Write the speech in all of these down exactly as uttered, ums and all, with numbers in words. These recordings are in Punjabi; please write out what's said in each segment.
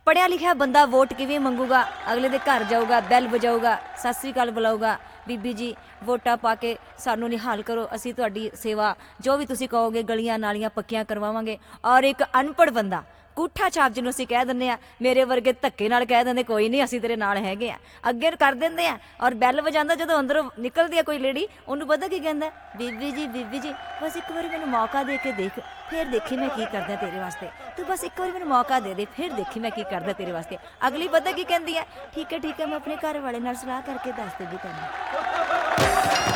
ਪੜ੍ਹਿਆ ਲਿਖਿਆ ਬੰਦਾ ਵੋਟ ਕਿਵੇਂ ਮੰਗੂਗਾ? ਅਗਲੇ ਦੇ ਘਰ ਜਾਊਗਾ, ਬੈਲ ਵਜਾਊਗਾ, ਸਤਿ ਸ੍ਰੀ ਅਕਾਲ ਬੁਲਾਊਗਾ, ਬੀਬੀ ਜੀ ਵੋਟਾਂ ਪਾ ਕੇ ਸਾਨੂੰ ਨਿਹਾਲ ਕਰੋ, ਅਸੀਂ ਤੁਹਾਡੀ ਸੇਵਾ ਜੋ ਵੀ ਤੁਸੀਂ ਕਹੋਗੇ ਗਲੀਆਂ ਨਾਲੀਆਂ ਪੱਕੀਆਂ ਕਰਵਾਵਾਂਗੇ। ਔਰ ਇੱਕ ਅਨਪੜ੍ਹ ਬੰਦਾ ਕੂਠਾ ਛਾਪ ਜਿਹਨੂੰ ਅਸੀਂ ਕਹਿ ਦਿੰਦੇ ਹਾਂ, ਮੇਰੇ ਵਰਗੇ ਧੱਕੇ ਨਾਲ ਕਹਿ ਦਿੰਦੇ ਕੋਈ ਨਹੀਂ ਅਸੀਂ ਤੇਰੇ ਨਾਲ ਹੈਗੇ ਆ, ਅੱਗੇ ਕਰ ਦਿੰਦੇ ਆ। ਔਰ ਬੈਲ ਵਜਾਉਂਦਾ ਜਦੋਂ ਅੰਦਰੋਂ ਨਿਕਲਦੀ ਆ ਕੋਈ ਲੇਡੀ, ਉਹਨੂੰ ਪਤਾ ਕੀ ਕਹਿੰਦਾ? ਬੀਬੀ ਜੀ ਬੀਬੀ ਜੀ ਬਸ ਇੱਕ ਵਾਰੀ ਮੈਨੂੰ ਮੌਕਾ ਦੇ ਕੇ ਦੇਖ, ਫਿਰ ਦੇਖੀ ਮੈਂ ਕੀ ਕਰਦਾ ਤੇਰੇ ਵਾਸਤੇ, ਤੂੰ ਬਸ ਇੱਕ ਵਾਰੀ ਮੈਨੂੰ ਮੌਕਾ ਦੇ ਦੇ, ਫਿਰ ਦੇਖੀ ਮੈਂ ਕੀ ਕਰਦਾ ਤੇਰੇ ਵਾਸਤੇ। ਅਗਲੀ ਪਤਾ ਕੀ ਕਹਿੰਦੀ ਹੈ? ਠੀਕ ਹੈ ਠੀਕ ਹੈ ਮੈਂ ਆਪਣੇ ਘਰ ਵਾਲੇ ਨਾਲ ਸਲਾਹ ਕਰਕੇ ਦੱਸ ਦੇਗੀ ਤੈਨੂੰ।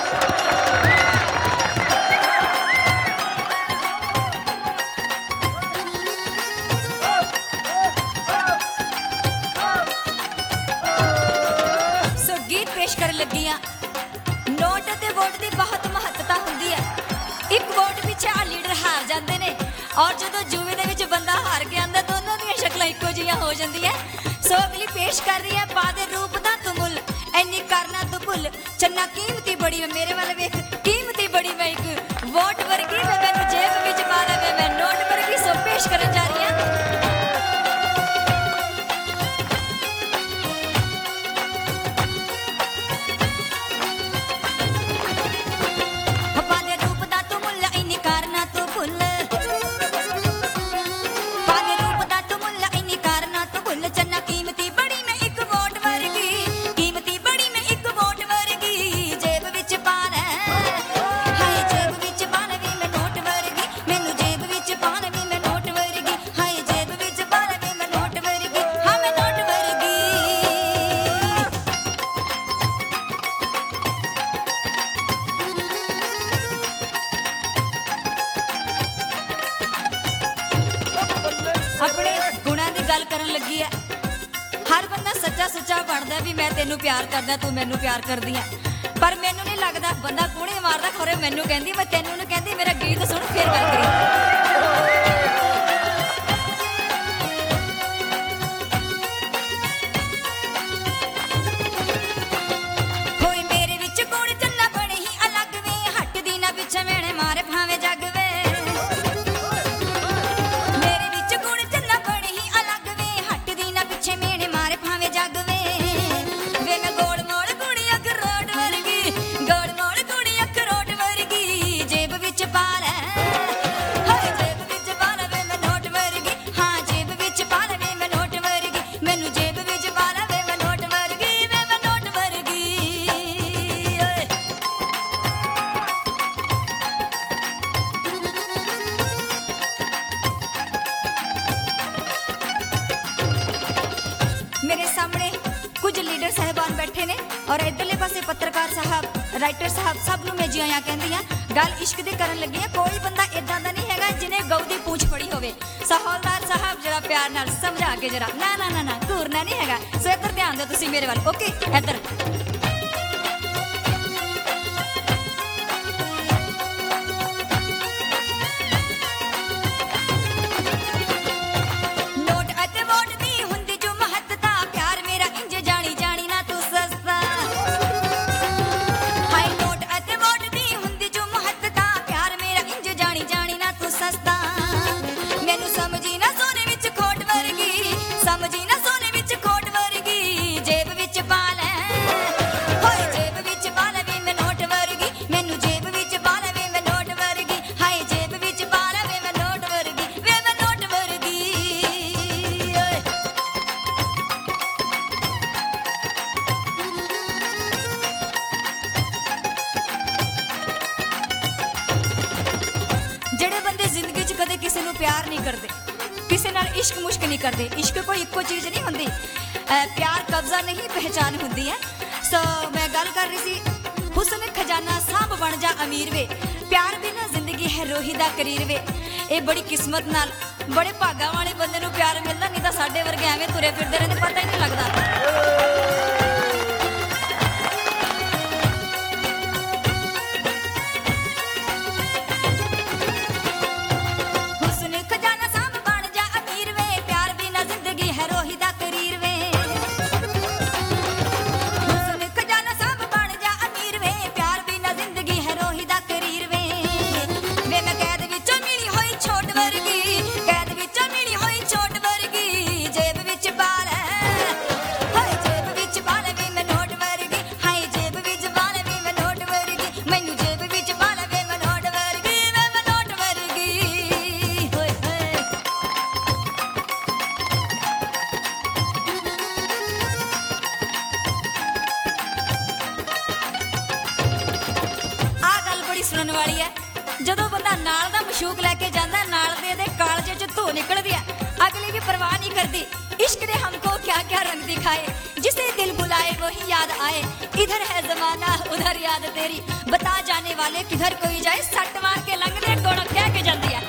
ਕਰਨ ਲੱਗੀ ਆ, ਨੋਟ ਅਤੇ ਵੋਟ ਦੀ ਬਹੁਤ ਮਹੱਤਤਾ ਹੁੰਦੀ ਹੈ। ਇੱਕ ਵੋਟ ਪਿੱਛੇ ਆ ਲੀਡਰ ਹਾਰ ਜਾਂਦੇ ਨੇ, ਔਰ ਜਦੋਂ ਜੂਏ ਦੇ ਵਿੱਚ ਬੰਦਾ ਹਾਰ ਕੇ ਆਉਂਦਾ ਦੋਨੋਂ ਦੀਆਂ ਸ਼ਕਲਾਂ ਇੱਕੋ ਜਿਹੀਆਂ ਹੋ ਜਾਂਦੀਆਂ। ਸੋ ਅਗਲੀ ਪੇਸ਼ ਕਰ ਰਹੀ ਹੈ ਪਾ ਦੇ ਰੂਪ ਦਾ ਤੂੰ ਮੁੱਲ, ਐਨੀ ਕਰਨਾ ਤੂੰ ਭੁੱਲ, ਚੰਨਾ ਕੀਮਤੀ ਬੜੀ ਮੈਂ ਮੇਰੇ ਵੱਲ ਵੇਖ, ਕੀਮਤੀ ਬੜੀ ਮੈਂ ਇੱਕ ਵੋਟ ਵਰਗੀ ਮੈਂ ਮੈਨੂੰ ਜੇਬ ਵਿੱਚ ਪਾ ਲਵੇ ਮੈਂ ਨੋਟ ਵਰਗੀ। ਸੋ ਪੇਸ਼ ਕਰਨ ਜਾ ਰਹੀ ਹਾਂ ਤੈਨੂੰ ਪਿਆਰ ਕਰਦਾ ਤੂੰ ਮੈਨੂੰ ਪਿਆਰ ਕਰਦੀ ਐ, ਪਰ ਮੈਨੂੰ ਨਹੀਂ ਲੱਗਦਾ ਬੰਦਾ ਕੂਣੇ ਮਾਰਦਾ ਖਰੇ ਮੈਨੂੰ ਕਹਿੰਦੀ ਮੈਂ ਤੈਨੂੰ ਨੂੰ ਕਹਿੰਦੀ ਮੇਰਾ ਗੀਤ ਸੁਣ ਫਿਰ ਗੱਲ ਕਰੀ। ਹੋਈ ਮੇਰੇ ਵਿੱਚ ਗੁਣ ਚੰਨਾ ਬਣੇ ਹੀ ਅਲੱਗ ਵੇ, ਹੱਟਦੀ ਨਾ ਪਿੱਛੇ ਮੈਣੇ ਮਾਰੇ ਭਾਵੇਂ ਜੱਗ ਵੇ। ਮੇਰੇ ਵਿੱਚ ਗੁਣ ਚੰਨਾ ਬਣੇ ਹੀ ਅਲੱਗ ਵੇ, ਹੱਟਦੀ ਨਾ ਪਿੱਛੇ ਮੈਣੇ ਮਾਰੇ ਭਾਵੇਂ ਜੱਗ ਵੇ। ਔਰ ਇੱਧਰਲੇ ਪਾਸੇ ਪੱਤਰਕਾਰ ਸਾਹਿਬ, ਰਾਈਟਰ ਸਾਹਿਬ, ਸਭ ਨੂੰ ਮੈਂ ਜੀ ਆਇਆਂ ਕਹਿੰਦੀ ਹਾਂ। ਗੱਲ ਇਸ਼ਕ ਦੀ ਕਰਨ ਲੱਗੀ ਆ, ਕੋਈ ਬੰਦਾ ਇਦਾਂ ਦਾ ਨਹੀਂ ਹੈਗਾ ਜਿਹਨੇ ਗਊ ਦੀ ਪੂਛ ਫੜੀ ਹੋਵੇ। ਸਹੌਲਦਾਰ ਸਾਹਿਬ ਜਰਾ ਪਿਆਰ ਨਾਲ ਸਮਝਾ ਕੇ ਜਰਾ, ਨਾ ਨਾ ਨਾ ਨਾ ਘੂਰਨਾ ਨਹੀਂ ਹੈਗਾ। ਸੋ ਇੱਧਰ ਧਿਆਨ ਦਿਓ ਤੁਸੀਂ ਮੇਰੇ ਵੱਲ, ਓਕੇ? ਇੱਧਰ ਪਿਆਰ ਨਹੀਂ ਕਰਦੇ, ਕਿਸੇ ਨਾਲ ਇਸ਼ਕ ਮੁਸ਼ਕ ਨਹੀਂ ਕਰਦੇ। ਇਸ਼ਕ ਕੋਈ ਇੱਕੋ ਚੀਜ਼ ਨਹੀਂ ਹੁੰਦੀ, ਪਿਆਰ ਕਬਜ਼ਾ ਨਹੀਂ ਪਹਿਚਾਨ ਹੁੰਦੀ ਹੈ। ਸੋ ਮੈਂ ਗੱਲ ਕਰ ਰਹੀ ਸੀ ਹੁਸਨ ਖਜ਼ਾਨਾ ਸਾਂਭ ਬਣ ਜਾ ਅਮੀਰ ਵੇ, ਪਿਆਰ ਬਿਨਾ ਜ਼ਿੰਦਗੀ ਹੈ ਰੋਹੀ ਦਾ ਕਰੀਰ ਵੇ। ਇਹ ਬੜੀ ਕਿਸਮਤ ਨਾਲ ਬੜੇ ਭਾਗਾਂ ਵਾਲੇ ਬੰਦੇ ਨੂੰ ਪਿਆਰ ਮਿਲਦਾ, ਨਹੀਂ ਤਾਂ ਸਾਡੇ ਵਰਗੇ ਐਵੇਂ ਤੁਰੇ ਫਿਰਦੇ ਰਹਿੰਦੇ, ਪਤਾ ਹੀ ਨਹੀਂ ਲੱਗਦਾ। ਛੋਟ ਵਰਗੀ ਕੈਦ ਵਿੱਚੋਂ ਮਿਲੀ ਹੋਈ ਛੋਟ ਵਰਗੀ ਜੇਬ ਵਿੱਚ ਪਾ ਵਾਲੀ ਹੈ। ਜਦੋਂ ਬੰਦਾ ਨਾਲ ਦਾ ਮਸ਼ੂਕ ਲੈ ਕੇ ਜਾਂਦਾ, ਨਾਲ ਦੇ ਦੇ ਕਾਲਜੇ ਚ ਧੋ ਨਿਕਲਦੀ ਹੈ, ਅਗਲੀ ਵੀ ਪਰਵਾਹ नहीं करती। इश्क ने हमको क्या क्या रंग दिखाए, जिसे दिल बुलाए वही याद आए, इधर है जमाना उधर याद तेरी, बता जाने वाले किधर कोई जाए, सट मार के लंघ दे गुण कह के जाती है।